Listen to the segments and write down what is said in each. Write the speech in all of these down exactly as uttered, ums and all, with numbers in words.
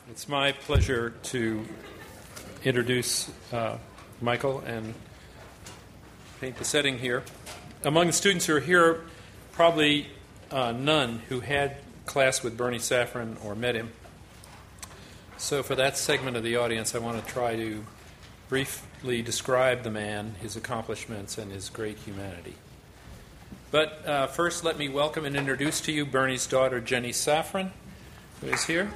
It's my pleasure to introduce uh, Michael and paint the setting here. Among the students who are here, probably uh, none who had class with Bernie Safran or met him. So for that segment of the audience, I want to try to briefly describe the man, his accomplishments, and his great humanity. But uh, first, let me welcome and introduce to you Bernie's daughter, Jenny Safran, who is here.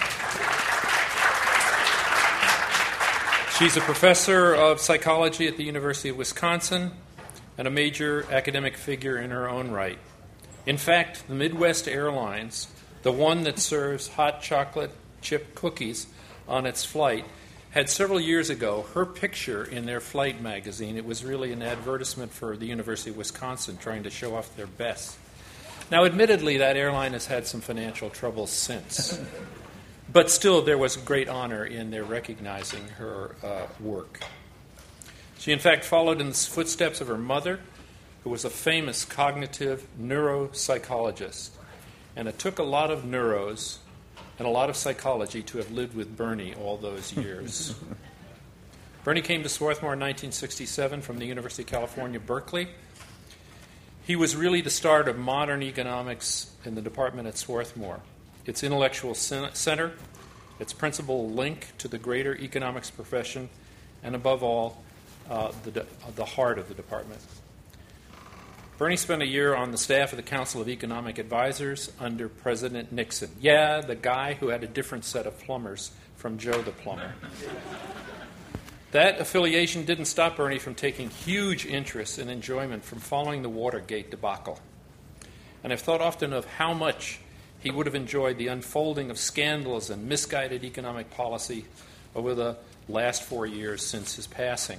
She's a professor of psychology at the University of Wisconsin and a major academic figure in her own right. In fact, the Midwest Airlines, the one that serves hot chocolate chip cookies on its flight, had several years ago her picture in their flight magazine. It was really an advertisement for the University of Wisconsin trying to show off their best. Now, admittedly, that airline has had some financial troubles since. But still, there was great honor in their recognizing her uh, work. She, in fact, followed in the footsteps of her mother, who was a famous cognitive neuropsychologist. And it took a lot of neuros and a lot of psychology to have lived with Bernie all those years. Bernie came to Swarthmore in nineteen sixty-seven from the University of California, Berkeley. He was really the start of modern economics in the department at Swarthmore. Its intellectual center, its principal link to the greater economics profession, and above all, uh, the, de- the heart of the department. Bernie spent a year on the staff of the Council of Economic Advisors under President Nixon. Yeah, the guy who had a different set of plumbers from Joe the plumber. That affiliation didn't stop Bernie from taking huge interest and enjoyment from following the Watergate debacle. And I've thought often of how much he would have enjoyed the unfolding of scandals and misguided economic policy over the last four years since his passing.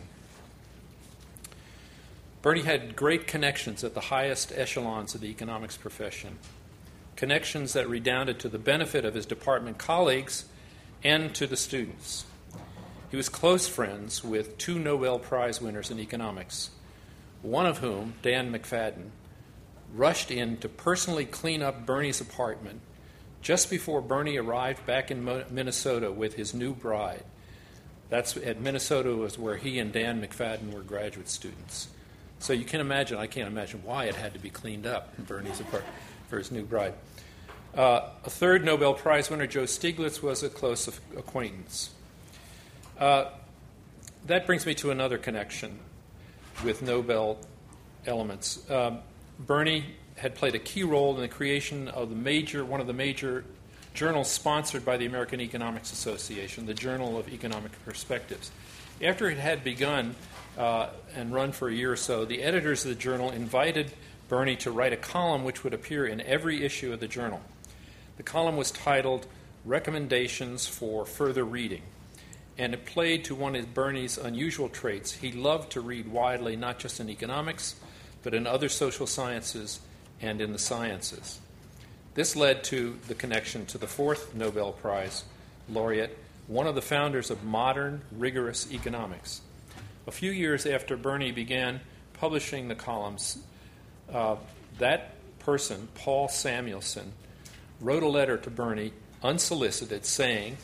Bernie had great connections at the highest echelons of the economics profession, connections that redounded to the benefit of his department colleagues and to the students. He was close friends with two Nobel Prize winners in economics, one of whom, Dan McFadden, rushed in to personally clean up Bernie's apartment just before Bernie arrived back in Minnesota with his new bride. That's at Minnesota was where he and Dan McFadden were graduate students. So you can imagine, I can't imagine why it had to be cleaned up in Bernie's apartment for his new bride. Uh, a third Nobel Prize winner, Joe Stiglitz, was a close acquaintance. Uh, that brings me to another connection with Nobel elements. Um, Bernie had played a key role in the creation of the major, one of the major journals sponsored by the American Economics Association, the Journal of Economic Perspectives. After it had begun uh, and run for a year or so, the editors of the journal invited Bernie to write a column which would appear in every issue of the journal. The column was titled Recommendations for Further Reading, and it played to one of Bernie's unusual traits. He loved to read widely, not just in economics, but in other social sciences and in the sciences. This led to the connection to the fourth Nobel Prize laureate, one of the founders of modern, rigorous economics. A few years after Bernie began publishing the columns, uh, that person, Paul Samuelson, wrote a letter to Bernie, unsolicited, saying,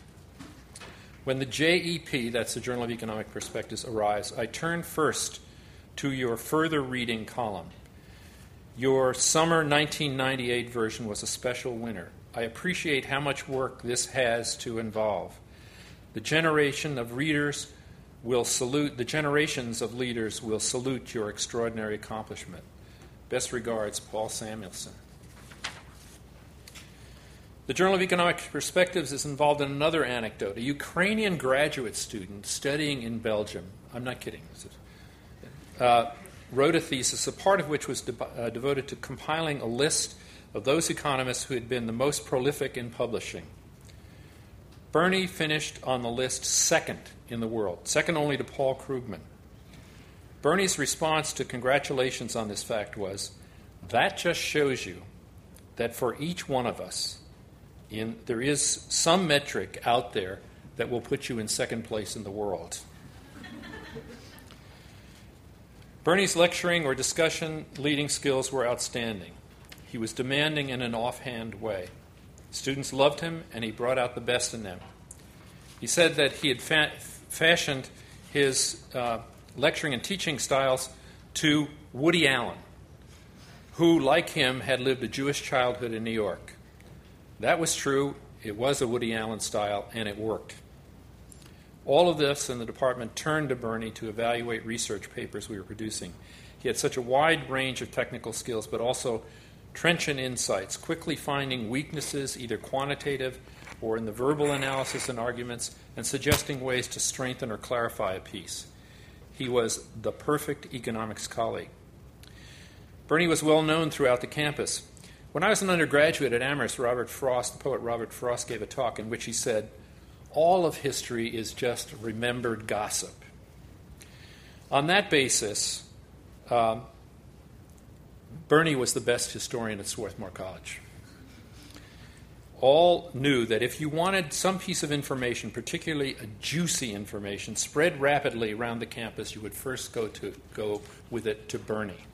"When the J E P, that's the Journal of Economic Perspectives, arrives, I turn first to your further reading column. Your summer nineteen ninety-eight version was a special winner. I appreciate how much work this has to involve. The generation of readers will salute, the generations of leaders will salute your extraordinary accomplishment. Best regards, Paul Samuelson." The Journal of Economic Perspectives is involved in another anecdote. A Ukrainian graduate student studying in Belgium, I'm not kidding, this is Uh, wrote a thesis, a part of which was de- uh, devoted to compiling a list of those economists who had been the most prolific in publishing. Bernie finished on the list second in the world, second only to Paul Krugman. Bernie's response to congratulations on this fact was, "That just shows you that for each one of us, in, there is some metric out there that will put you in second place in the world." Bernie's lecturing or discussion leading skills were outstanding. He was demanding in an offhand way. Students loved him, and he brought out the best in them. He said that he had fa- fashioned his uh, lecturing and teaching styles to Woody Allen, who, like him, had lived a Jewish childhood in New York. That was true. It was a Woody Allen style, and it worked. All of this, and the department turned to Bernie to evaluate research papers we were producing. He had such a wide range of technical skills, but also trenchant insights, quickly finding weaknesses, either quantitative or in the verbal analysis and arguments, and suggesting ways to strengthen or clarify a piece. He was the perfect economics colleague. Bernie was well known throughout the campus. When I was an undergraduate at Amherst, Robert Frost, the poet Robert Frost, gave a talk in which he said, "All of history is just remembered gossip." On that basis, um, Bernie was the best historian at Swarthmore College. All knew that if you wanted some piece of information, particularly a juicy information, spread rapidly around the campus, you would first go to go with it to Bernie.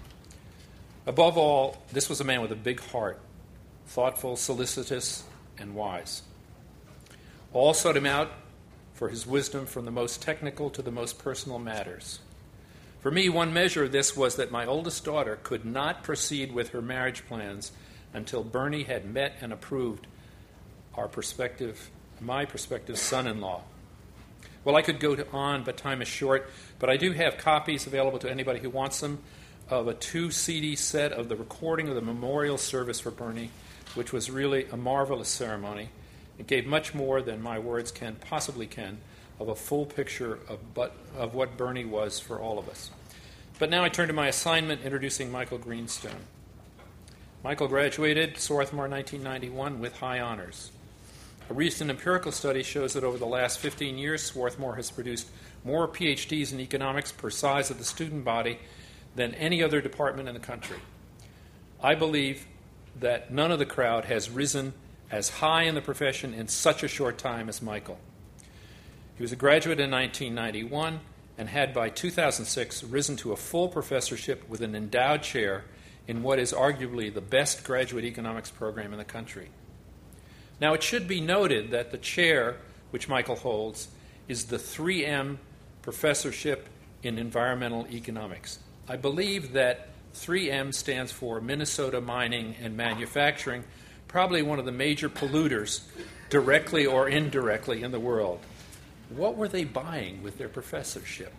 Above all, this was a man with a big heart, thoughtful, solicitous, and wise. All sought him out for his wisdom from the most technical to the most personal matters. For me, one measure of this was that my oldest daughter could not proceed with her marriage plans until Bernie had met and approved our prospective, my prospective son-in-law. Well, I could go to on, but time is short, but I do have copies available to anybody who wants them of a two C D set of the recording of the memorial service for Bernie, which was really a marvelous ceremony. It gave much more than my words can possibly can of a full picture of, but, of what Bernie was for all of us. But now I turn to my assignment introducing Michael Greenstone. Michael graduated Swarthmore in nineteen ninety-one with high honors. A recent empirical study shows that over the last fifteen years, Swarthmore has produced more P H Ds in economics per size of the student body than any other department in the country. I believe that none of the crowd has risen as high in the profession in such a short time as Michael. He was a graduate in nineteen ninety-one and had by two thousand six risen to a full professorship with an endowed chair in what is arguably the best graduate economics program in the country. Now, it should be noted that the chair, which Michael holds, is the three M Professorship in Environmental Economics. I believe that three M stands for Minnesota Mining and Manufacturing, probably one of the major polluters, directly or indirectly, in the world. What were they buying with their professorship?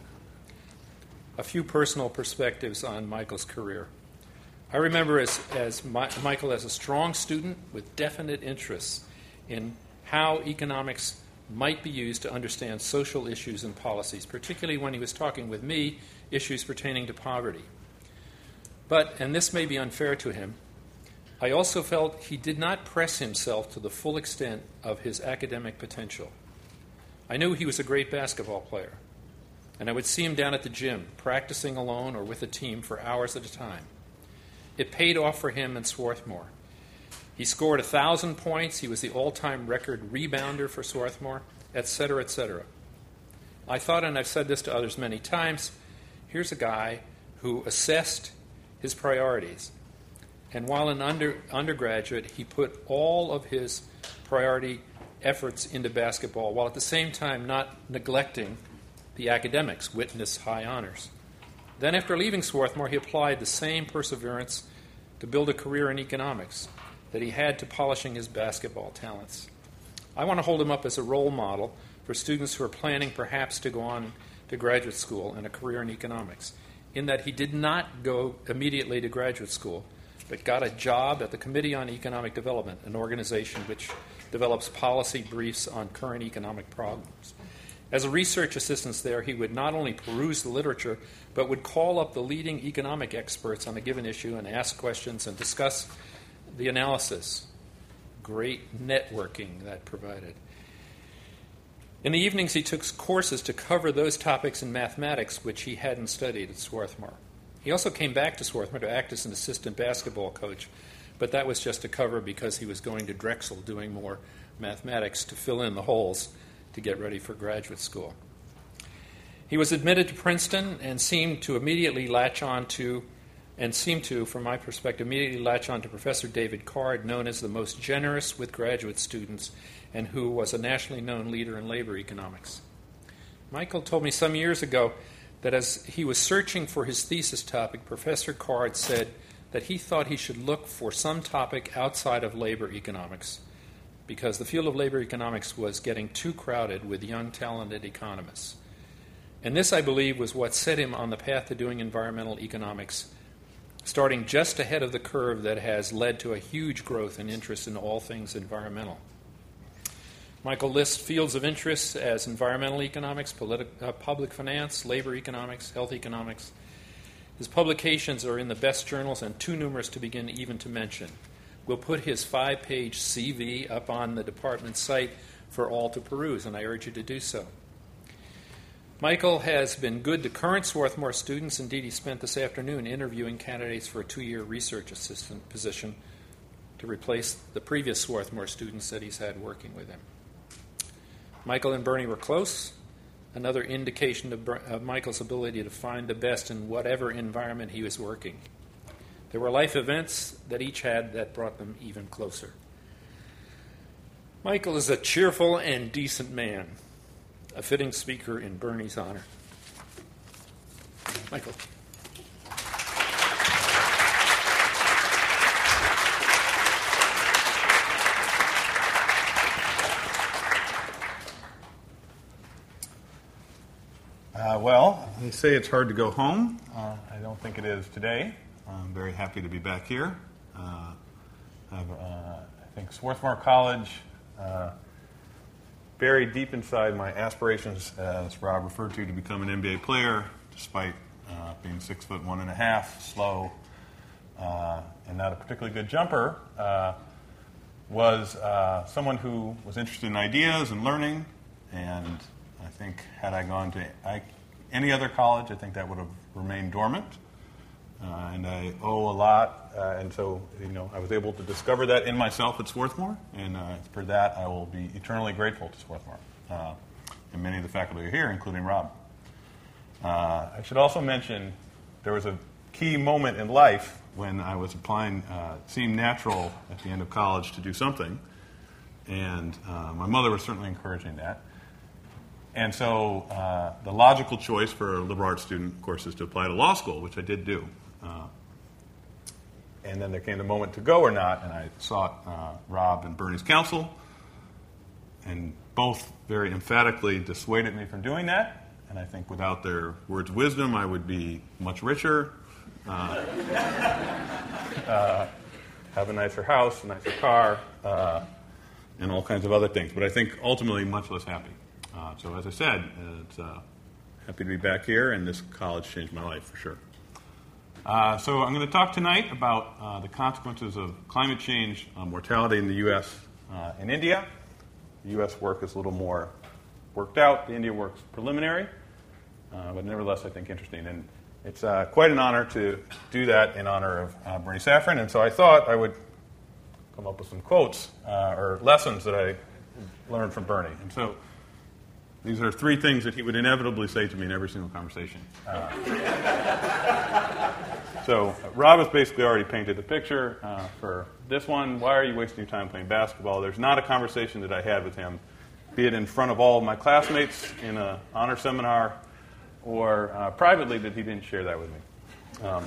A few personal perspectives on Michael's career. I remember as, as My, Michael as a strong student with definite interests in how economics might be used to understand social issues and policies, particularly when he was talking with me, issues pertaining to poverty. But, and this may be unfair to him, I also felt he did not press himself to the full extent of his academic potential. I knew he was a great basketball player, and I would see him down at the gym, practicing alone or with a team for hours at a time. It paid off for him in Swarthmore. He scored one thousand points. He was the all-time record rebounder for Swarthmore, et cetera, et cetera. I thought, and I've said this to others many times, here's a guy who assessed his priorities. And while an under, undergraduate, he put all of his priority efforts into basketball, while at the same time not neglecting the academics, witness high honors. Then after leaving Swarthmore, he applied the same perseverance to build a career in economics that he had to polishing his basketball talents. I want to hold him up as a role model for students who are planning perhaps to go on to graduate school and a career in economics, in that he did not go immediately to graduate school, but got a job at the Committee on Economic Development, an organization which develops policy briefs on current economic problems. As a research assistant there, he would not only peruse the literature, but would call up the leading economic experts on a given issue and ask questions and discuss the analysis. Great networking that provided. In the evenings, he took courses to cover those topics in mathematics which he hadn't studied at Swarthmore. He also came back to Swarthmore to act as an assistant basketball coach, but that was just to cover because he was going to Drexel doing more mathematics to fill in the holes to get ready for graduate school. He was admitted to Princeton and seemed to immediately latch on to and seemed to, from my perspective, immediately latch on to Professor David Card, known as the most generous with graduate students and who was a nationally known leader in labor economics. Michael told me some years ago that as he was searching for his thesis topic, Professor Card said that he thought he should look for some topic outside of labor economics because the field of labor economics was getting too crowded with young, talented economists. And this, I believe, was what set him on the path to doing environmental economics, starting just ahead of the curve that has led to a huge growth in interest in all things environmental. Michael lists fields of interest as environmental economics, politi- uh, public finance, labor economics, health economics. His publications are in the best journals and too numerous to begin even to mention. We'll put his five-page C V up on the department's site for all to peruse, and I urge you to do so. Michael has been good to current Swarthmore students. Indeed, he spent this afternoon interviewing candidates for a two-year research assistant position to replace the previous Swarthmore students that he's had working with him. Michael and Bernie were close, another indication of, Ber- of Michael's ability to find the best in whatever environment he was working. There were life events that each had that brought them even closer. Michael is a cheerful and decent man, a fitting speaker in Bernie's honor. Michael. Uh, well, they say it's hard to go home. Uh, I don't think it is today. I'm very happy to be back here. Uh, I've, uh, I think Swarthmore College, uh, buried deep inside my aspirations, as Rob referred to, to become an N B A player, despite uh, being six foot one and a half, slow, uh, and not a particularly good jumper, uh, was uh, someone who was interested in ideas and learning. And I think had I gone to I, any other college, I think that would have remained dormant. Uh, and I owe a lot, uh, and so you know I was able to discover that in myself at Swarthmore, and uh, for that I will be eternally grateful to Swarthmore uh, and many of the faculty are here, including Rob. Uh, I should also mention there was a key moment in life when I was applying, uh, it seemed natural at the end of college to do something, and uh, my mother was certainly encouraging that. And so uh, the logical choice for a liberal arts student, of course, is to apply to law school, which I did do. Uh, and then there came the moment to go or not, and I sought uh, Rob and Bernie's counsel, and both very emphatically dissuaded me from doing that. And I think without their words of wisdom, I would be much richer, uh, uh, have a nicer house, a nicer car, uh, and all kinds of other things. But I think ultimately much less happy. Uh, so as I said, it's uh, happy to be back here, and this college changed my life for sure. Uh, so I'm going to talk tonight about uh, the consequences of climate change on mortality in the U S uh, and India. The U S work is a little more worked out. The India work's preliminary, uh, but nevertheless I think interesting. And it's uh, quite an honor to do that in honor of uh, Bernie Safran. And so I thought I would come up with some quotes uh, or lessons that I learned from Bernie. And so these are three things that he would inevitably say to me in every single conversation. Uh, so Rob has basically already painted the picture uh, for this one. Why are you wasting your time playing basketball? There's not a conversation that I had with him, be it in front of all of my classmates in an honor seminar or uh, privately, that he didn't share that with me. Um,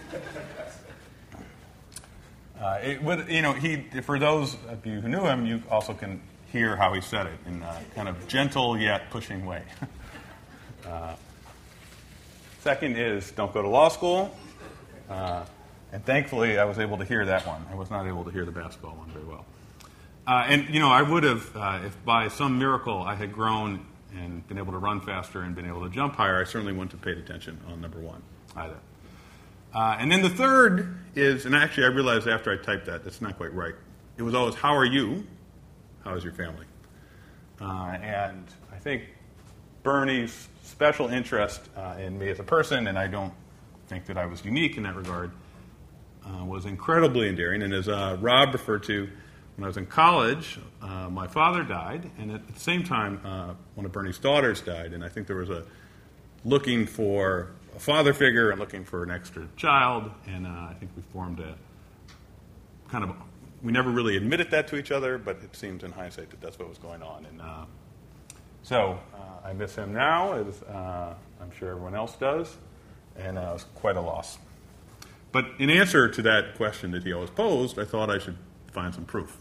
uh, it would, you know, he. For those of you who knew him, you also can hear how he said it in a kind of gentle yet pushing way. uh, second is don't go to law school. Uh, and thankfully, I was able to hear that one. I was not able to hear the basketball one very well. Uh, and, you know, I would have, uh, if by some miracle I had grown and been able to run faster and been able to jump higher, I certainly wouldn't have paid attention on number one either. Uh, and then the third is, and actually I realized after I typed that, that's not quite right. It was always, how are you? How is your family? Uh, and I think Bernie's special interest uh, in me as a person, and I don't think that I was unique in that regard, uh, was incredibly endearing. And as uh, Rob referred to, when I was in college, uh, my father died, and at the same time, uh, one of Bernie's daughters died. And I think there was a looking for a father figure and looking for an extra child, and uh, I think we formed a kind of, we never really admitted that to each other, but it seems in hindsight that that's what was going on. And uh, so uh, I miss him now, as uh, I'm sure everyone else does, and uh, it was quite a loss. But in answer to that question that he always posed, I thought I should find some proof.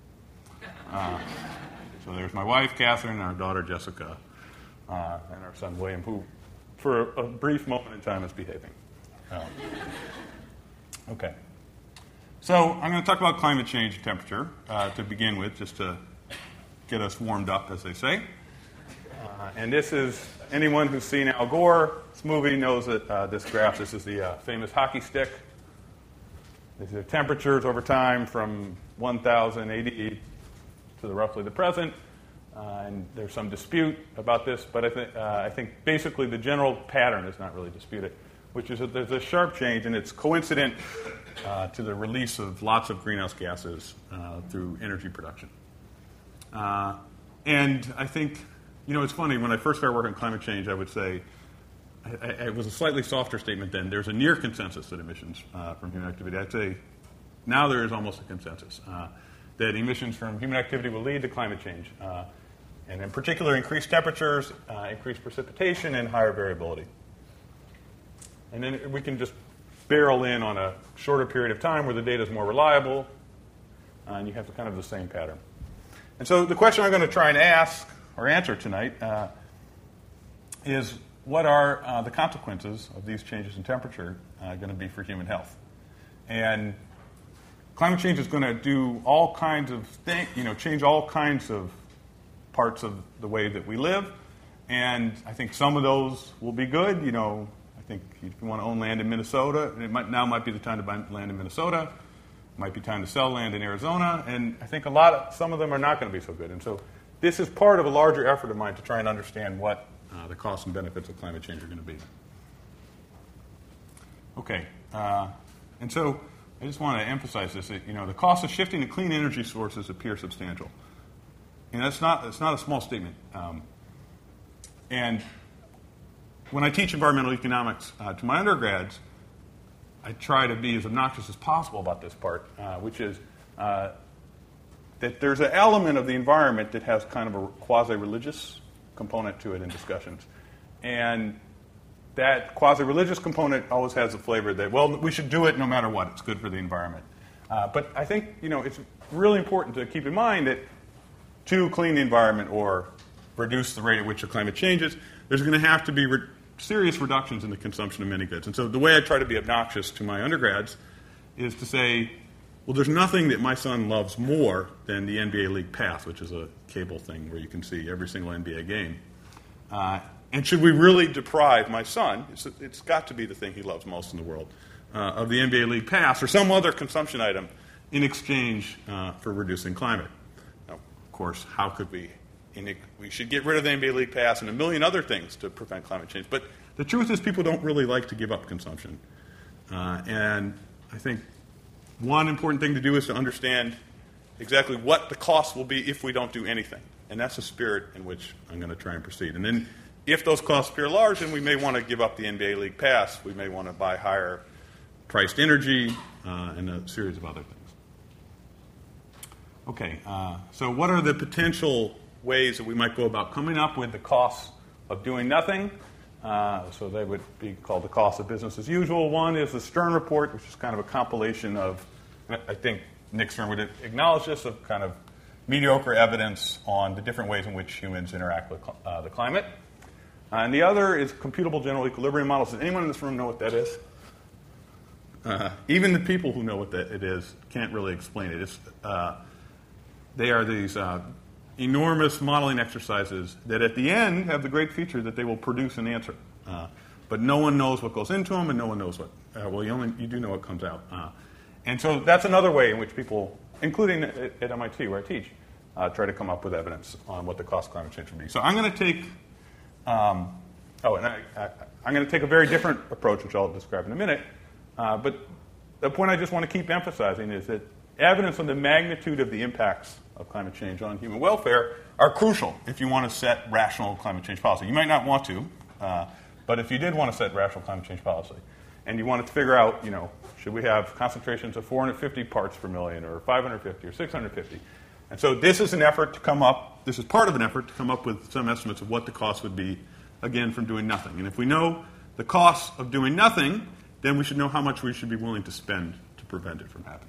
Uh, so there's my wife, Catherine, and our daughter, Jessica, uh, and our son, William, who, for a, a brief moment in time, is behaving. Um, okay. So I'm going to talk about climate change and temperature uh, to begin with, just to get us warmed up, as they say. Uh, and this is, anyone who's seen Al Gore's movie knows that uh, this graph, this is the uh, famous hockey stick. These are temperatures over time from one thousand A D to the roughly the present. Uh, and there's some dispute about this, but I, th- uh, I think basically the general pattern is not really disputed, which is that there's a sharp change, and it's coincident uh, to the release of lots of greenhouse gases uh, through energy production. Uh, and I think, you know, it's funny, when I first started working on climate change, I would say, I, I, it was a slightly softer statement then, there's a near consensus that emissions uh, from human activity, I'd say now there is almost a consensus, uh, that emissions from human activity will lead to climate change. Uh, and in particular, increased temperatures, uh, increased precipitation, and higher variability. And then we can just barrel in on a shorter period of time where the data is more reliable, uh, and you have the kind of the same pattern. And so the question I'm going to try and ask or answer tonight uh, is, what are uh, the consequences of these changes in temperature uh, going to be for human health? And climate change is going to do all kinds of things, you know, change all kinds of parts of the way that we live. And I think some of those will be good. You know, I think if you want to own land in Minnesota, it might, now might be the time to buy land in Minnesota. It might be time to sell land in Arizona. And I think a lot of, some of them are not going to be so good. And so this is part of a larger effort of mine to try and understand what uh, the costs and benefits of climate change are going to be. Okay. Uh, and so I just want to emphasize this. That, you know, the cost of shifting to clean energy sources appear substantial. And that's not, that's not a small statement. Um, and when I teach environmental economics uh, to my undergrads, I try to be as obnoxious as possible about this part, uh, which is uh, that there's an element of the environment that has kind of a quasi-religious component to it in discussions. And that quasi-religious component always has a flavor that, well, we should do it no matter what. It's good for the environment. Uh, but I think, you know, it's really important to keep in mind that to clean the environment or reduce the rate at which the climate changes, there's going to have to be re- serious reductions in the consumption of many goods. And so the way I try to be obnoxious to my undergrads is to say, well, there's nothing that my son loves more than the N B A League Pass, which is a cable thing where you can see every single N B A game. Uh, and should we really deprive my son, it's, it's got to be the thing he loves most in the world, uh, of the N B A League Pass or some other consumption item in exchange uh, for reducing climate? Now, of course, how could we? In it, we should get rid of the N B A League Pass and a million other things to prevent climate change. But the truth is people don't really like to give up consumption. Uh, and I think one important thing to do is to understand exactly what the cost will be if we don't do anything. And that's the spirit in which I'm going to try and proceed. And then if those costs appear large, then we may want to give up the N B A League Pass. We may want to buy higher priced energy uh, and a series of other things. Okay, uh, so what are the potential ways that we might go about coming up with the costs of doing nothing? Uh, so they would be called the cost of business as usual. One is the Stern Report, which is kind of a compilation of, I think Nick Stern would acknowledge this, of kind of mediocre evidence on the different ways in which humans interact with uh, the climate. Uh, and the other is computable general equilibrium models. Does anyone in this room know what that is? Uh, even the people who know what that it is can't really explain it. It's, uh, they are these uh, enormous modeling exercises that at the end have the great feature that they will produce an answer. Uh, but no one knows what goes into them, and no one knows what, uh, well, you, only, you do know what comes out. Uh, and so that's another way in which people, including at, at M I T where I teach, uh, try to come up with evidence on what the cost of climate change would be. So I'm going to take, um, oh, and I, I, I'm going to take a very different approach, which I'll describe in a minute. Uh, but the point I just want to keep emphasizing is that evidence on the magnitude of the impacts of climate change on human welfare are crucial if you want to set rational climate change policy. You might not want to, uh, But if you did want to set rational climate change policy, and you wanted to figure out, you know, should we have concentrations of four hundred fifty parts per million or five hundred fifty or six hundred fifty? And so this is an effort to come up, this is part of an effort to come up with some estimates of what the cost would be, again, from doing nothing. And if we know the cost of doing nothing, then we should know how much we should be willing to spend to prevent it from happening.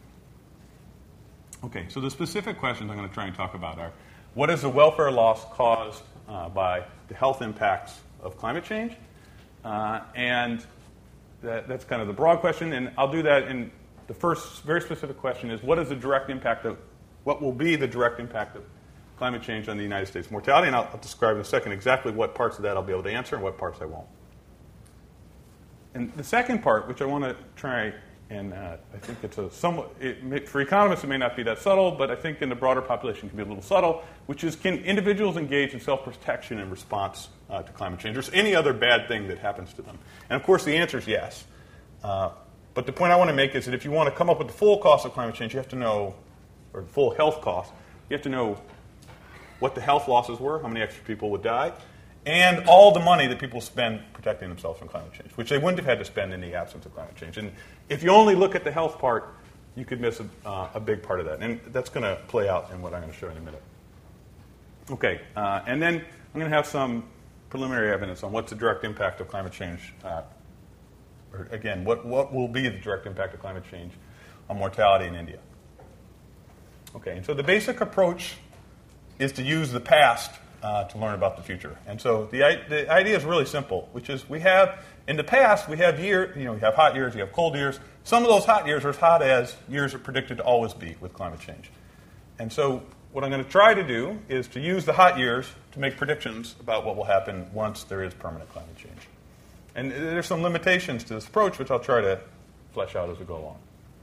Okay, so the specific questions I'm going to try and talk about are, what is the welfare loss caused uh, by the health impacts of climate change? Uh, and that, that's kind of the broad question, and I'll do that in the first very specific question is, what is the direct impact of, what will be the direct impact of climate change on the United States mortality? And I'll, I'll describe in a second exactly what parts of that I'll be able to answer and what parts I won't. And the second part, which I want to try, and uh, I think it's a somewhat, it may, for economists it may not be that subtle, but I think in the broader population it can be a little subtle, which is, can individuals engage in self-protection in response uh, to climate change, or any other bad thing that happens to them? And of course the answer is yes. Uh, but the point I want to make is that if you want to come up with the full cost of climate change, you have to know, or the full health cost, you have to know what the health losses were, how many extra people would die, and all the money that people spend protecting themselves from climate change, which they wouldn't have had to spend in the absence of climate change. And if you only look at the health part, you could miss a, uh, a big part of that. And that's going to play out in what I'm going to show in a minute. Okay, uh, and then I'm going to have some preliminary evidence on what's the direct impact of climate change. Uh, or again, what, what will be the direct impact of climate change on mortality in India? Okay, and so the basic approach is to use the past uh, to learn about the future. And so the, the idea is really simple, which is we have, in the past, we have year, you know, we have hot years, we have cold years. Some of those hot years are as hot as years are predicted to always be with climate change. And so what I'm going to try to do is to use the hot years to make predictions about what will happen once there is permanent climate change. And there's some limitations to this approach, which I'll try to flesh out as we go along.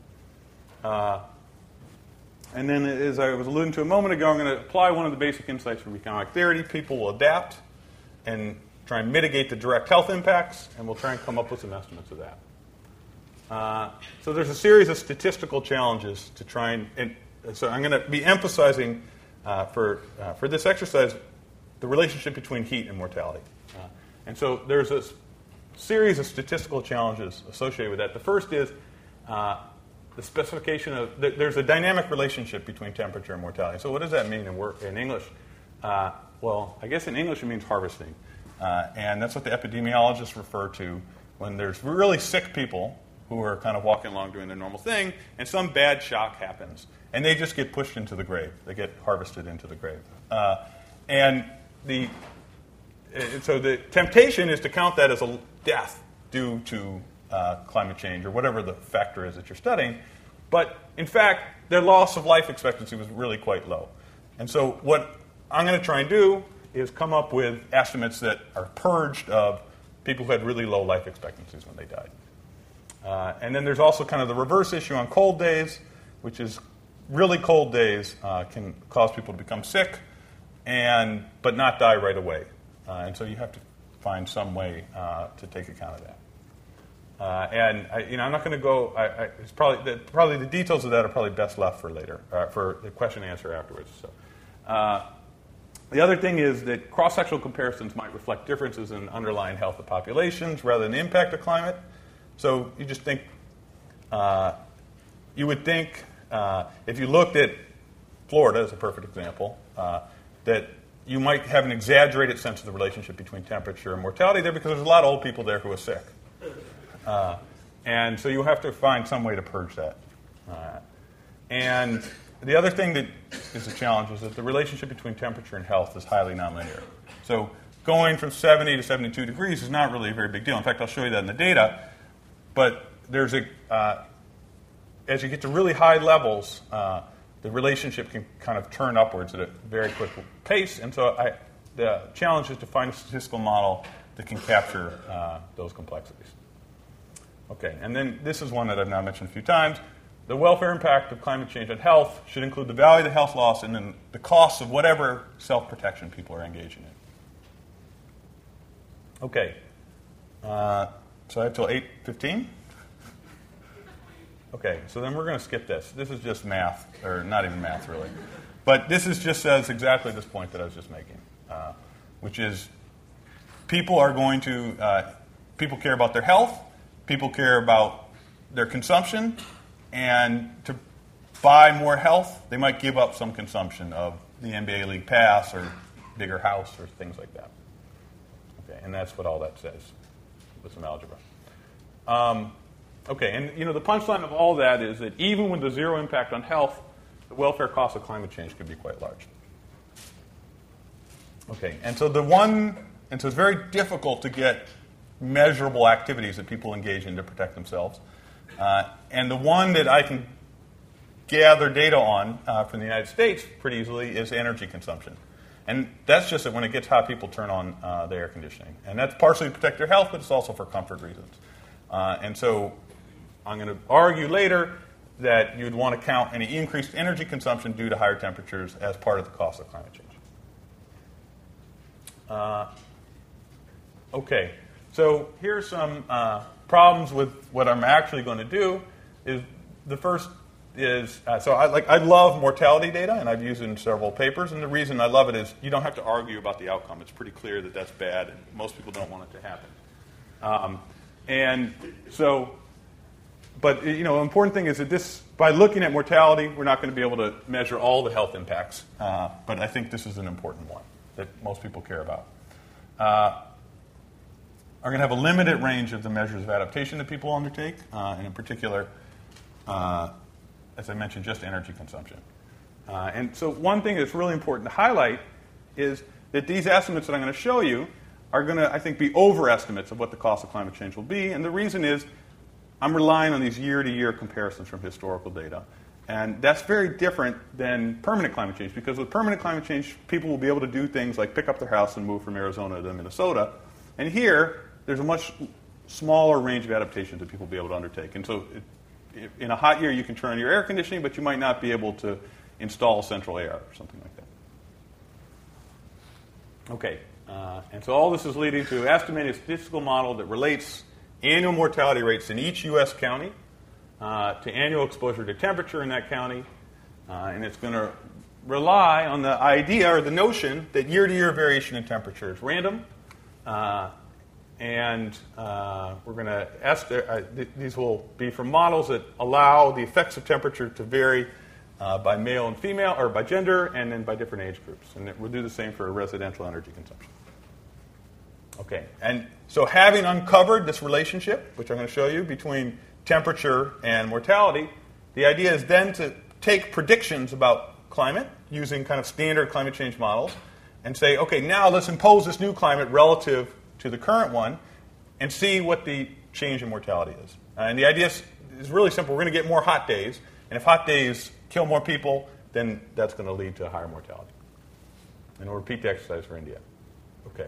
Uh, And then, as I was alluding to a moment ago, I'm going to apply one of the basic insights from economic theory. People will adapt and try and mitigate the direct health impacts, and we'll try and come up with some estimates of that. Uh, so there's a series of statistical challenges to try and, and so I'm going to be emphasizing uh, for, uh, for this exercise the relationship between heat and mortality. Uh, and so there's a series of statistical challenges associated with that. The first is uh, the specification of, there's a dynamic relationship between temperature and mortality. So what does that mean in, work, in English? Uh, well, I guess in English it means harvesting. Uh, and that's what the epidemiologists refer to when there's really sick people who are kind of walking along doing their normal thing, and some bad shock happens. And they just get pushed into the grave. They get harvested into the grave. Uh, and the so the temptation is to count that as a death due to Uh, climate change or whatever the factor is that you're studying. But in fact, their loss of life expectancy was really quite low. And so what I'm going to try and do is come up with estimates that are purged of people who had really low life expectancies when they died. Uh, and then there's also kind of the reverse issue on cold days, which is really cold days uh, can cause people to become sick and but not die right away. Uh, and so you have to find some way uh, to take account of that. Uh, and I, you know, I'm not going to go. I, I, it's probably the, probably the details of that are probably best left for later, uh, for the question and answer afterwards. So, uh, the other thing is that cross-sectional comparisons might reflect differences in underlying health of populations rather than the impact of climate. So you just think, uh, you would think uh, if you looked at Florida as a perfect example, uh, that you might have an exaggerated sense of the relationship between temperature and mortality there because there's a lot of old people there who are sick. Uh, and so you have to find some way to purge that. Uh, and the other thing that is a challenge is that the relationship between temperature and health is highly nonlinear. So going from seventy to seventy-two degrees is not really a very big deal. In fact, I'll show you that in the data. But there's a uh, as you get to really high levels, uh, the relationship can kind of turn upwards at a very quick pace. And so I, the challenge is to find a statistical model that can capture uh, those complexities. Okay, and then this is one that I've now mentioned a few times. The welfare impact of climate change on health should include the value of the health loss and then the costs of whatever self-protection people are engaging in. Okay, uh, so I have till eight fifteen? Okay, so then we're going to skip this. This is just math, or not even math really. But this is just says exactly this point that I was just making, uh, which is people are going to, uh, people care about their health, people care about their consumption, and to buy more health, they might give up some consumption of the N B A League Pass or bigger house or things like that. Okay, and that's what all that says with some algebra. Um, okay, and you know the punchline of all that is that even with the zero impact on health, the welfare cost of climate change could be quite large. Okay, and so the one, and so it's very difficult to get measurable activities that people engage in to protect themselves. Uh, and the one that I can gather data on uh, from the United States pretty easily is energy consumption. And that's just that when it gets hot, people turn on uh, the air conditioning. And that's partially to protect their health, but it's also for comfort reasons. Uh, and so I'm going to argue later that you'd want to count any increased energy consumption due to higher temperatures as part of the cost of climate change. Uh, okay, so here's some uh, problems with what I'm actually going to do. Is the first is uh, so I like I love mortality data, and I've used it in several papers. And the reason I love it is you don't have to argue about the outcome. It's pretty clear that that's bad, and most people don't want it to happen. Um, and so, but you know, the important thing is that this by looking at mortality, we're not going to be able to measure all the health impacts. Uh, but I think this is an important one that most people care about. Uh, are going to have a limited range of the measures of adaptation that people undertake, uh, and in particular, uh, as I mentioned, just energy consumption. Uh, and so one thing that's really important to highlight is that these estimates that I'm going to show you are going to, I think, be overestimates of what the cost of climate change will be. And the reason is I'm relying on these year-to-year comparisons from historical data. And that's very different than permanent climate change, because with permanent climate change, people will be able to do things like pick up their house and move from Arizona to Minnesota. And here, there's a much smaller range of adaptations that people will be able to undertake. And so it, in a hot year, you can turn on your air conditioning, but you might not be able to install central air or something like that. Okay, uh, and so all this is leading to estimating a statistical model that relates annual mortality rates in each U S county Uh, to annual exposure to temperature in that county, uh, and it's going to rely on the idea or the notion that year-to-year variation in temperature is random, uh, and uh, we're going to ask. Uh, th- these will be from models that allow the effects of temperature to vary uh, by male and female, or by gender, and then by different age groups, and it will do the same for residential energy consumption. Okay, and so having uncovered this relationship, which I'm going to show you, between temperature and mortality, the idea is then to take predictions about climate using kind of standard climate change models and say, okay, now let's impose this new climate relative to the current one and see what the change in mortality is. Uh, and the idea is, is really simple. We're going to get more hot days, and if hot days kill more people, then that's going to lead to higher mortality. And we'll repeat the exercise for India. Okay.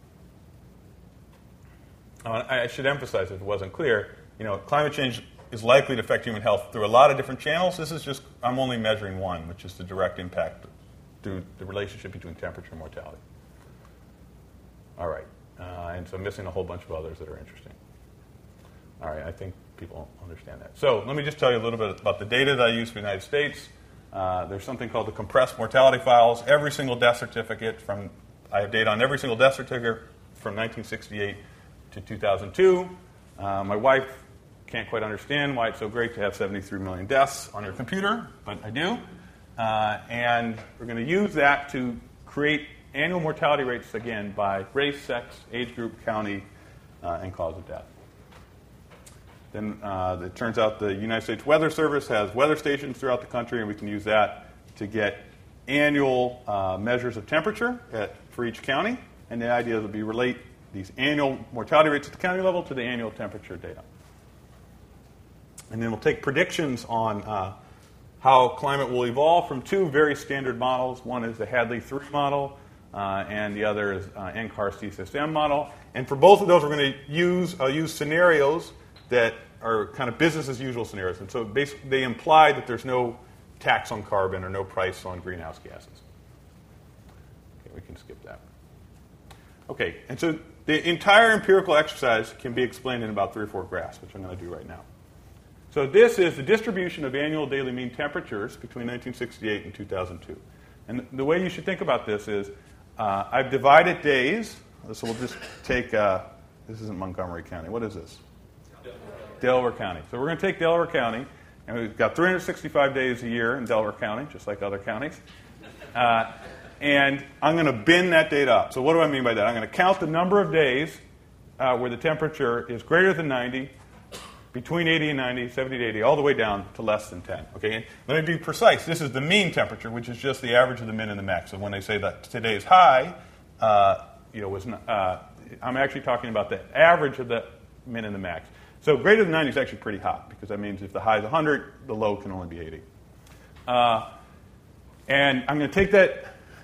Uh, I should emphasize, if it wasn't clear, you know, climate change is likely to affect human health through a lot of different channels. This is just, I'm only measuring one, which is the direct impact through the relationship between temperature and mortality. All right. Uh, and so I'm missing a whole bunch of others that are interesting. All right, I think people understand that. So let me just tell you a little bit about the data that I use for the United States. Uh, there's something called the compressed mortality files. Every single death certificate from, I have data on every single death certificate from nineteen sixty-eight to two thousand two. Uh, my wife can't quite understand why it's so great to have seventy-three million deaths on your computer, but I do. Uh, and we're going to use that to create annual mortality rates, again, by race, sex, age group, county, uh, and cause of death. Then uh, it turns out the United States Weather Service has weather stations throughout the country, and we can use that to get annual uh, measures of temperature at, for each county. And the idea is to be relate these annual mortality rates at the county level to the annual temperature data. And then we'll take predictions on uh, how climate will evolve from two very standard models. One is the Hadley three model, uh, and the other is uh, N C A R C S S M model. And for both of those, we're going to use uh, use scenarios that are kind of business as usual scenarios. And so basically, they imply that there's no tax on carbon or no price on greenhouse gases. Okay, we can skip that. Okay, and so the entire empirical exercise can be explained in about three or four graphs, which I'm going to do right now. So this is the distribution of annual daily mean temperatures between nineteen sixty-eight and two thousand two. And the way you should think about this is uh, I've divided days. So we'll just take uh, This isn't Montgomery County. What is this? Delaware, Delaware County. So we're going to take Delaware County, and we've got three hundred sixty-five days a year in Delaware County, just like other counties. Uh, and I'm going to bin that data up. So what do I mean by that? I'm going to count the number of days uh, where the temperature is greater than ninety, between eighty and ninety, seventy to eighty, all the way down to less than ten. Okay, and let me be precise. This is the mean temperature, which is just the average of the min and the max. So when they say that today's high, uh, you know, was not, uh, I'm actually talking about the average of the min and the max. So greater than ninety is actually pretty hot, because that means if the high is one hundred, the low can only be eighty. Uh, and I'm going to take that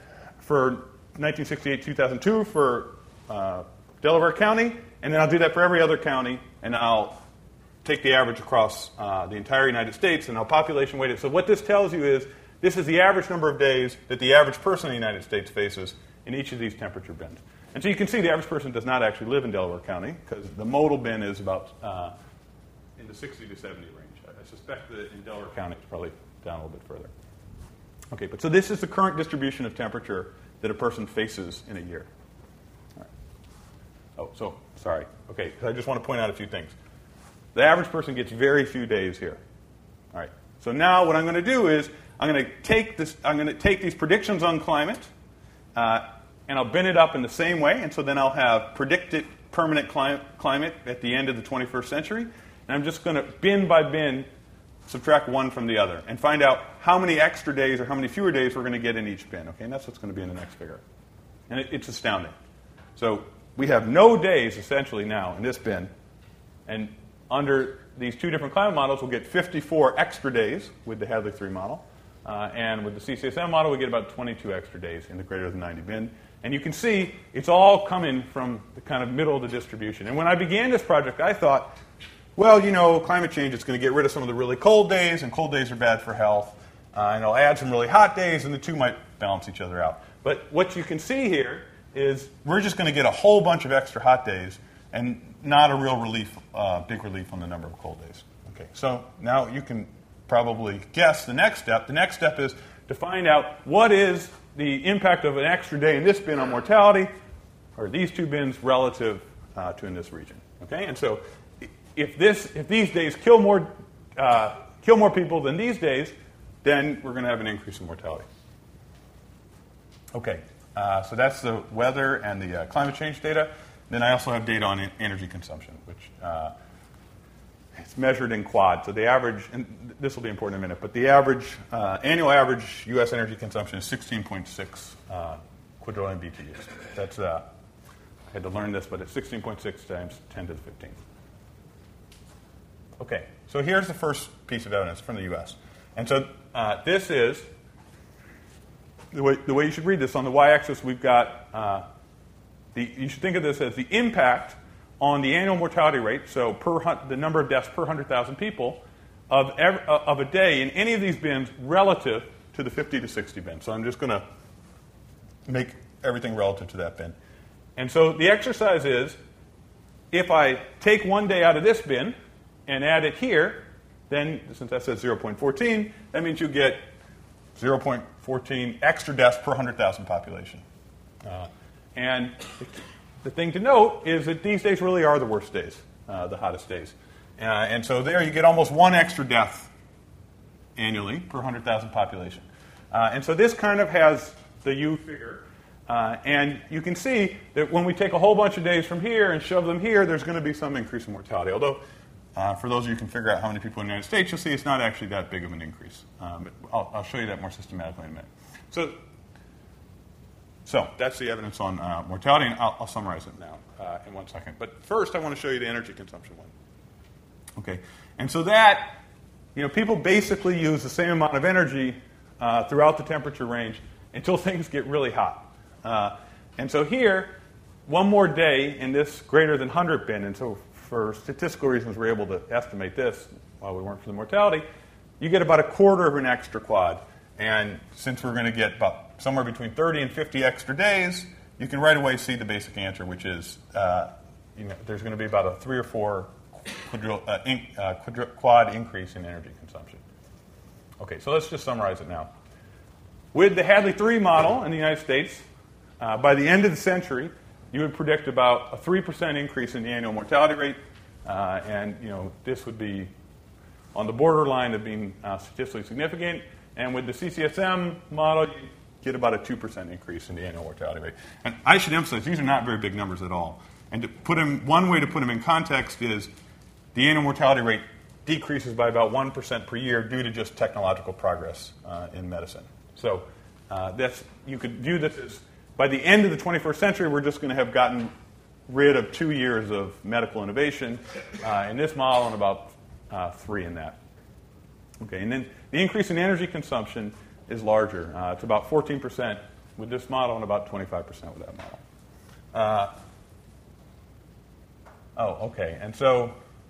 for nineteen sixty-eight to two thousand two for uh, Delaware County, and then I'll do that for every other county, and I'll take the average across uh, the entire United States, and I'll population weight it. So what this tells you is this is the average number of days that the average person in the United States faces in each of these temperature bins. And so you can see the average person does not actually live in Delaware County, because the modal bin is about uh, in the sixty to seventy range. I, I suspect that in Delaware County it's probably down a little bit further. Okay, but so this is the current distribution of temperature that a person faces in a year. All right. Oh, so, sorry. Okay, so I just want to point out a few things. The average person gets very few days here. All right. So now what I'm going to do is I'm going to take this. I'm going to take these predictions on climate, uh, and I'll bin it up in the same way. And so then I'll have predicted permanent cli- climate at the end of the twenty-first century. And I'm just going to bin by bin subtract one from the other and find out how many extra days or how many fewer days we're going to get in each bin. Okay, and that's what's going to be in the next figure. And it, it's astounding. So we have no days essentially now in this bin, and under these two different climate models, we'll get fifty-four extra days with the Hadley three model. Uh, and with the C C S M model, we get about twenty-two extra days in the greater than ninety bin. And you can see it's all coming from the kind of middle of the distribution. And when I began this project, I thought, well, you know, climate change is going to get rid of some of the really cold days, and cold days are bad for health. Uh, and it'll add some really hot days, and the two might balance each other out. But what you can see here is we're just going to get a whole bunch of extra hot days, and not a real relief, uh, big relief on the number of cold days. Okay, so now you can probably guess the next step. The next step is to find out what is the impact of an extra day in this bin on mortality, or these two bins relative uh, to in this region. Okay, and so if this, if these days kill more, uh, kill more people than these days, then we're going to have an increase in mortality. Okay, uh, so that's the weather and the uh, climate change data. Then I also have data on energy consumption, which uh, it's measured in quad. So the average, and this will be important in a minute, but the average, uh, annual average U S energy consumption is sixteen point six uh, quadrillion B T Us. That's, uh, I had to learn this, but it's sixteen point six times ten to the fifteenth. Okay, so here's the first piece of evidence from the U S. And so uh, this is, the way, the way you should read this, on the y-axis we've got, uh, the, you should think of this as the impact on the annual mortality rate, so per hun- the number of deaths per one hundred thousand people, of, every, uh, of a day in any of these bins relative to the fifty to sixty bin. So I'm just going to make everything relative to that bin. And so the exercise is, if I take one day out of this bin and add it here, then, since that says zero point one four, that means you get zero point one four extra deaths per one hundred thousand population. Uh, and the, the thing to note is that these days really are the worst days, uh, the hottest days. Uh, and so there you get almost one extra death annually per one hundred thousand population. Uh, and so this kind of has the U figure. Uh, and you can see that when we take a whole bunch of days from here and shove them here, there's going to be some increase in mortality. Although, uh, for those of you who can figure out how many people in the United States, you'll see it's not actually that big of an increase. Um, but I'll, I'll show you that more systematically in a minute. So, so that's the evidence on uh, mortality, and I'll, I'll summarize it now uh, in one second. But first, I want to show you the energy consumption one. Okay, and so that, you know, people basically use the same amount of energy uh, throughout the temperature range until things get really hot. Uh, and so here, one more day in this greater than one hundred bin, and so for statistical reasons we're able to estimate this while we weren't for the mortality, you get about a quarter of an extra quad. And since we're going to get about somewhere between thirty and fifty extra days, you can right away see the basic answer, which is uh, you know, there's going to be about a three or four quadril, uh, in, uh, quadri- quad increase in energy consumption. Okay, so let's just summarize it now. With the Hadley three model in the United States, Uh, by the end of the century, you would predict about a three percent increase in the annual mortality rate, uh, and you know this would be on the borderline of being uh, statistically significant. And with the C C S M model, you get about a two percent increase in the annual mortality rate. And I should emphasize, these are not very big numbers at all. And to put them, one way to put them in context is the annual mortality rate decreases by about one percent per year due to just technological progress uh, in medicine. So uh, that's, you could view this as, by the end of the twenty-first century, we're just going to have gotten rid of two years of medical innovation uh, in this model and about uh, three in that. Okay, and then the increase in energy consumption is larger. Uh, it's about fourteen percent with this model and about twenty-five percent with that model. Uh, oh, okay, and so,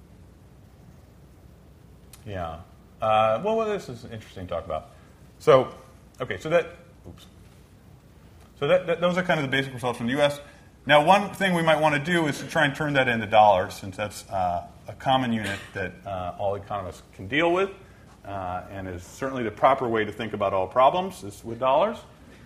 yeah. Uh, well, well, this is interesting to talk about. So, okay, so that, oops. So that, that, those are kind of the basic results from the U S. Now, one thing we might want to do is to try and turn that into dollars, since that's uh, a common unit that uh, all economists can deal with, uh, and is certainly the proper way to think about all problems is with dollars.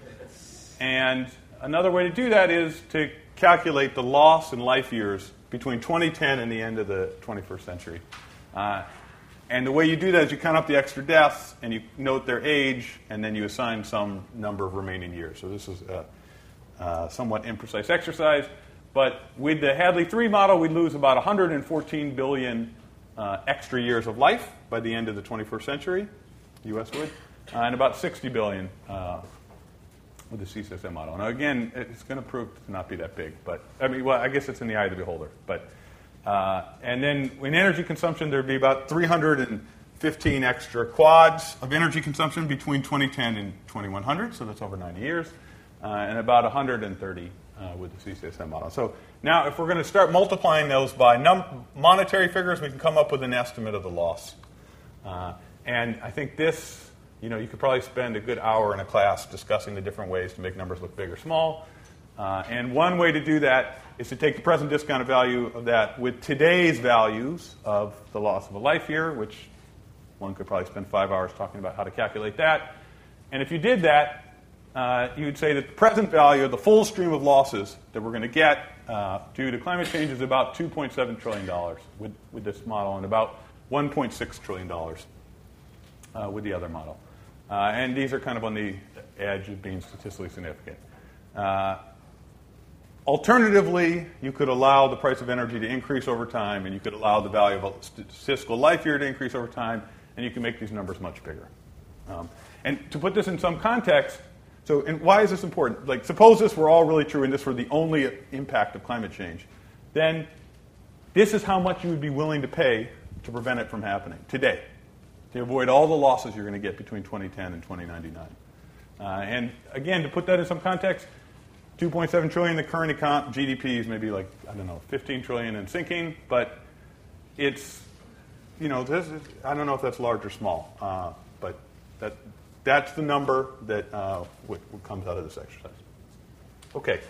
And another way to do that is to calculate the loss in life years between twenty ten and the end of the twenty-first century. Uh, and the way you do that is you count up the extra deaths, and you note their age, and then you assign some number of remaining years. So this is a uh, somewhat imprecise exercise. But with the Hadley three model, we'd lose about one hundred fourteen billion uh, extra years of life by the end of the twenty-first century, U S would, uh, and about sixty billion uh, with the C C S M model. Now, again, it's going to prove to not be that big. But, I mean, well, I guess it's in the eye of the beholder. But Uh, and then in energy consumption, there would be about three hundred fifteen extra quads of energy consumption between twenty ten and twenty-one hundred, so that's over ninety years, uh, and about one hundred thirty uh, with the C C S M model. So now if we're going to start multiplying those by num- monetary figures, we can come up with an estimate of the loss. Uh, and I think this, you know, you could probably spend a good hour in a class discussing the different ways to make numbers look big or small. Uh, and one way to do that is to take the present discounted value of that with today's values of the loss of a life year, which one could probably spend five hours talking about how to calculate that. And if you did that, uh, you would say that the present value of the full stream of losses that we're going to get uh, due to climate change is about two point seven trillion dollars with, with this model, and about one point six trillion dollars uh, with the other model. Uh, and these are kind of on the edge of being statistically significant. Uh, Alternatively, you could allow the price of energy to increase over time, and you could allow the value of a statistical life year to increase over time, and you can make these numbers much bigger. Um, and to put this in some context, so and why is this important? Like, suppose this were all really true and this were the only impact of climate change. Then this is how much you would be willing to pay to prevent it from happening today, to avoid all the losses you're going to get between twenty ten and twenty ninety-nine. Uh, and again, to put that in some context, two point seven trillion dollars, the current econ- G D P is maybe like, I don't know, fifteen trillion dollars and sinking, but it's, you know, this is, I don't know if that's large or small, uh, but that that's the number that uh, what, what comes out of this exercise. Okay.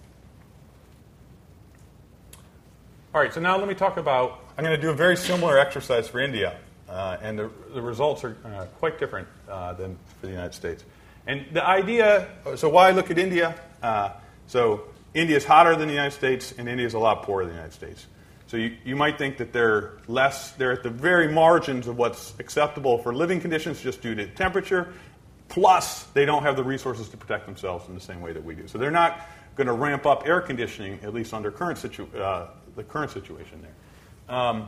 All right, so now let me talk about, I'm going to do a very similar exercise for India, uh, and the, the results are uh, quite different uh, than for the United States. And the idea, so why look at India? Uh, so India is hotter than the United States, and India is a lot poorer than the United States. So you, you might think that they're less, they're at the very margins of what's acceptable for living conditions just due to temperature, plus they don't have the resources to protect themselves in the same way that we do. So they're not going to ramp up air conditioning, at least under current situ- uh, the current situation there. Um,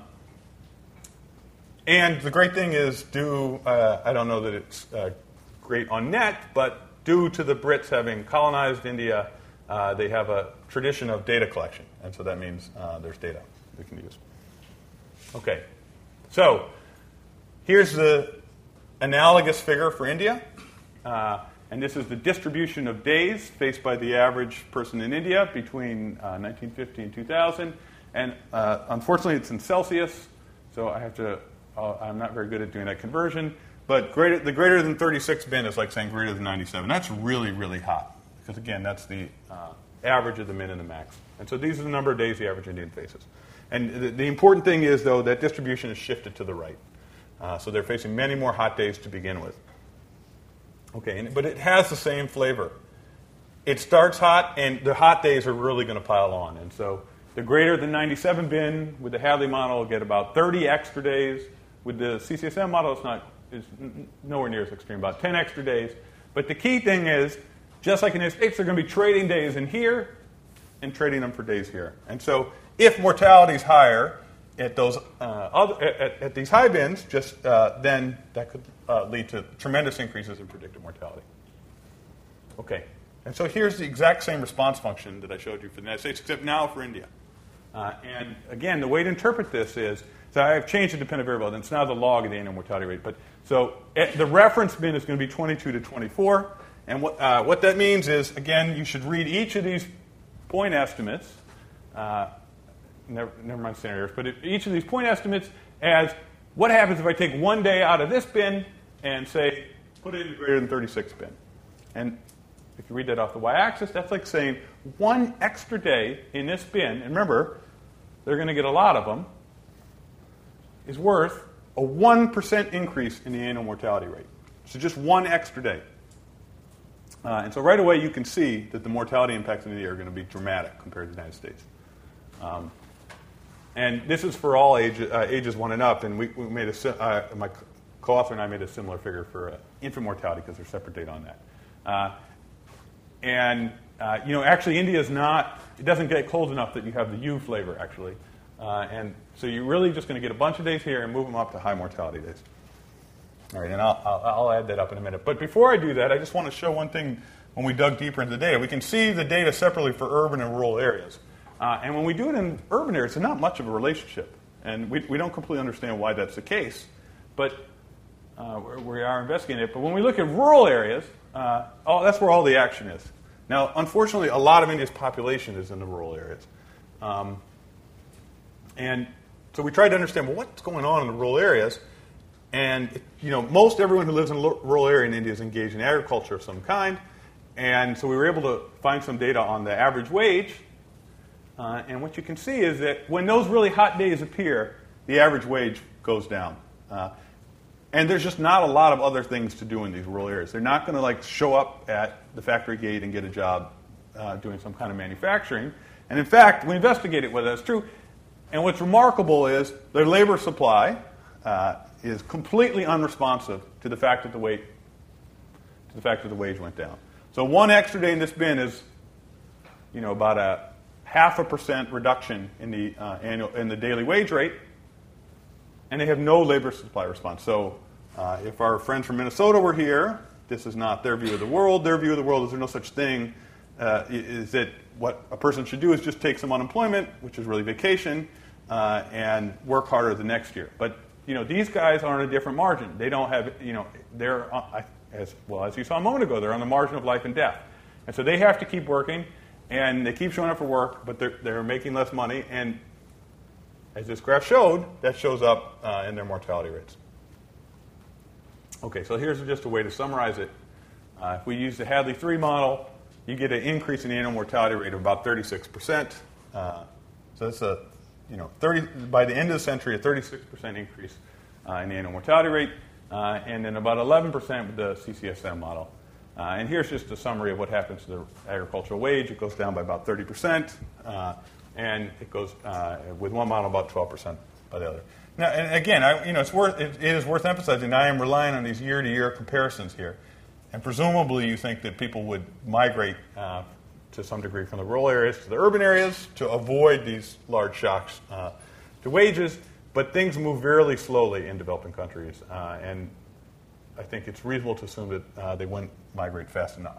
and the great thing is, due, uh, I don't know that it's uh, great on net, but due to the Brits having colonized India, uh, they have a tradition of data collection. And so that means uh, there's data we can use. Okay. So here's the analogous figure for India. Uh, and this is the distribution of days faced by the average person in India between uh, nineteen fifty and two thousand. And uh, unfortunately, it's in Celsius, so I have to, uh, I'm not very good at doing that conversion. But greater, the greater than thirty-six bin is like saying greater than ninety-seven. That's really, really hot. Because, again, that's the uh, average of the min and the max. And so these are the number of days the average Indian faces. And the, the important thing is, though, that distribution is shifted to the right. Uh, so they're facing many more hot days to begin with. Okay, and, but it has the same flavor. it starts hot, and the hot days are really going to pile on. And so the greater than ninety-seven bin with the Hadley model will get about thirty extra days. With the C C S M model, it's not it's nowhere near as extreme, about ten extra days. But the key thing is, just like in the United States, they're going to be trading days in here and trading them for days here. And so if mortality is higher at those uh, other, at, at these high bins, just uh, then that could uh, lead to tremendous increases in predicted mortality. Okay, and so here's the exact same response function that I showed you for the United States, except now for India. Uh, and again, the way to interpret this is, so I've changed the dependent variable, and it's now the log of the annual mortality rate. But so at, the reference bin is going to be twenty-two to twenty-four, and what uh, what that means is, again, you should read each of these point estimates. Uh, never, never mind scenarios, but it, each of these point estimates as what happens if I take one day out of this bin and say put it in the greater than thirty-six bin. And if you read that off the y-axis, that's like saying one extra day in this bin, and remember, they're going to get a lot of them, is worth a one percent increase in the annual mortality rate. So just one extra day. Uh, and so right away you can see that the mortality impacts in India are going to be dramatic compared to the United States. Um, and this is for all age, uh, ages one and up, and we, we made a, uh, my co-author and I made a similar figure for uh, infant mortality because there's separate data on that. Uh, and, uh, you know, actually India is not, it doesn't get cold enough that you have the U flavor, actually. Uh, and so you're really just going to get a bunch of days here and move them up to high mortality days. All right, and I'll, I'll, I'll add that up in a minute. But before I do that, I just want to show one thing when we dug deeper into the data. We can see the data separately for urban and rural areas. Uh, and when we do it in urban areas, there's not much of a relationship. And we, we don't completely understand why that's the case. But uh, we are investigating it. But when we look at rural areas, uh, oh, that's where all the action is. Now, unfortunately, a lot of India's population is in the rural areas. Um, And so we tried to understand, well, what's going on in the rural areas? And, you know, most everyone who lives in a rural area in India is engaged in agriculture of some kind. And so we were able to find some data on the average wage. Uh, and what you can see is that when those really hot days appear, the average wage goes down. Uh, and there's just not a lot of other things to do in these rural areas. They're not going to, like, show up at the factory gate and get a job uh, doing some kind of manufacturing. And, in fact, we investigated whether that's true. And what's remarkable is their labor supply uh, is completely unresponsive to the fact that the weight, to the fact that the wage went down. So one extra day in this bin is, you know, about a half a percent reduction in the uh, annual in the daily wage rate, and they have no labor supply response. So uh, if our friends from Minnesota were here, this is not their view of the world. Their view of the world is there's no such thing. Uh, is that what a person should do is just take some unemployment, which is really vacation, uh, and work harder the next year. But, you know, these guys are on a different margin. They don't have, you know, they're, uh, as well, as you saw a moment ago, they're on the margin of life and death. And so they have to keep working, and they keep showing up for work, but they're, they're making less money. And as this graph showed, that shows up uh, in their mortality rates. Okay, so here's just a way to summarize it. Uh, if we use the Hadley three model, you get an increase in the annual mortality rate of about thirty-six percent. Uh, so that's a, you know, thirty by the end of the century, a thirty-six percent increase uh, in the annual mortality rate, uh, and then about eleven percent with the C C S M model. Uh, and here's just a summary of what happens to the agricultural wage. It goes down by about thirty percent, uh, and it goes uh, with one model about twelve percent by the other. Now, and again, I, you know, it's worth it, it is worth emphasizing. I am relying on these year-to-year comparisons here. And presumably you think that people would migrate uh, to some degree from the rural areas to the urban areas to avoid these large shocks uh, to wages. But things move very slowly in developing countries. Uh, and I think it's reasonable to assume that uh, they wouldn't migrate fast enough.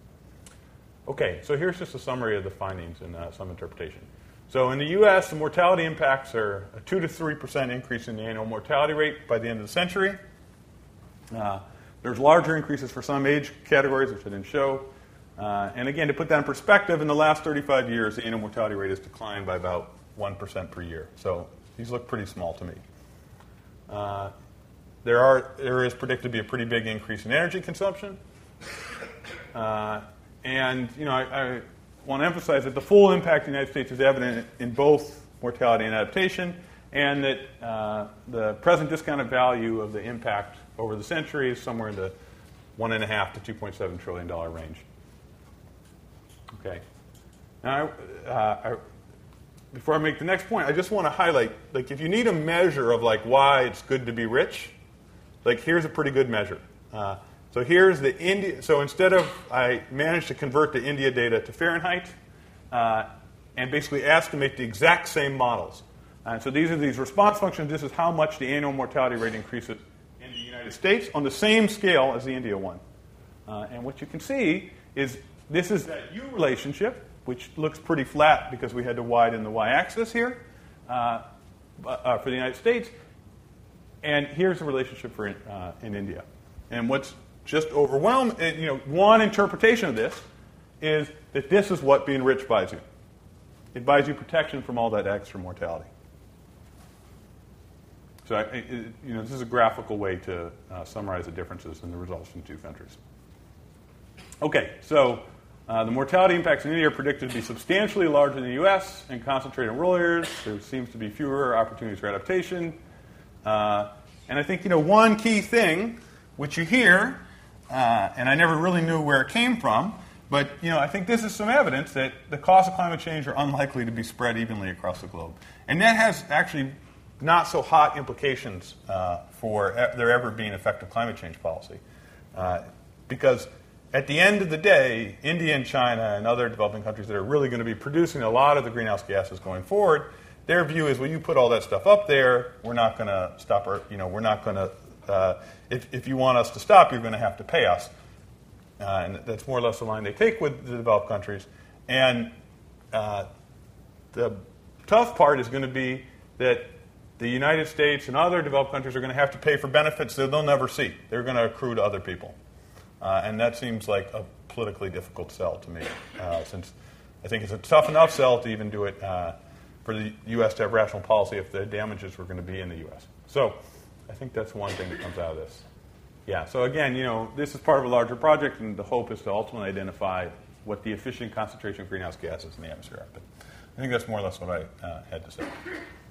Okay, so here's just a summary of the findings and uh, some interpretation. So in the U S, the mortality impacts are a two to three percent increase in the annual mortality rate by the end of the century. Uh, There's larger increases for some age categories, which I didn't show. Uh, and again, to put that in perspective, in the last thirty-five years, the annual mortality rate has declined by about one percent per year. So these look pretty small to me. Uh, there are there is predicted to be a pretty big increase in energy consumption. Uh, and, you know, I, I want to emphasize that the full impact in the United States is evident in both mortality and adaptation, and that uh, the present discounted value of the impact over the century is somewhere in the one and a half to two point seven trillion dollar range. Okay. Now, I, uh, I, before I make the next point, I just want to highlight, like, if you need a measure of, like, why it's good to be rich, like, here's a pretty good measure. Uh, so here's the India. So instead of, I managed to convert the India data to Fahrenheit uh, and basically estimate the exact same models. And so these are these response functions. This is how much the annual mortality rate increases in the United States on the same scale as the India one. Uh, and what you can see is this is that U relationship, which looks pretty flat because we had to widen the y-axis here uh, uh, for the United States. And here's the relationship for in, uh, in India. And what's just overwhelming, you know, one interpretation of this is that this is what being rich buys you. It buys you protection from all that extra mortality. So, I, it, you know, this is a graphical way to uh, summarize the differences in the results in the two countries. Okay, so uh, the mortality impacts in India are predicted to be substantially larger in the U S and concentrated in rural areas. There seems to be fewer opportunities for adaptation. Uh, and I think, you know, one key thing, which you hear, uh, and I never really knew where it came from, but, you know, I think this is some evidence that the costs of climate change are unlikely to be spread evenly across the globe. And that has actually not so hot implications uh, for e- there ever being effective climate change policy. Uh, because at the end of the day, India and China and other developing countries that are really going to be producing a lot of the greenhouse gases going forward, their view is, well, you put all that stuff up there, we're not going to stop, our, you know, we're not going to, uh, if, if you want us to stop, you're going to have to pay us. Uh, and that's more or less the line they take with the developed countries. And uh, the tough part is going to be that the United States and other developed countries are going to have to pay for benefits that they'll never see. They're going to accrue to other people. Uh, and that seems like a politically difficult sell to me, uh, since I think it's a tough enough sell to even do it uh, for the U S to have rational policy if the damages were going to be in the U S. So I think that's one thing that comes out of this. Yeah, so again, you know, this is part of a larger project, and the hope is to ultimately identify what the efficient concentration of greenhouse gases in the atmosphere are. But I think that's more or less what I uh, had to say.